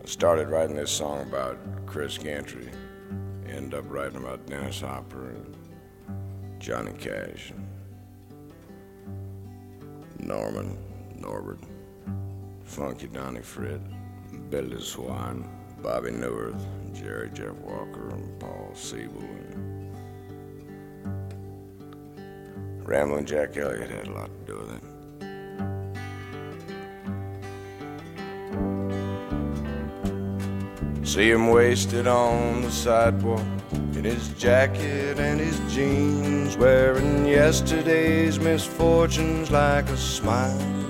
Started writing this song about Chris Gantry. Ended up writing about Dennis Hopper and Johnny Cash, Norman, Norbert, Funky Donnie Fred, Billy Swan, Bobby Newirth, Jerry Jeff Walker, and Paul Siebel. And Ramblin' Jack Elliott had a lot to do with it. See him wasted on the sidewalk in his jacket and his jeans, wearing yesterday's misfortunes like a smile.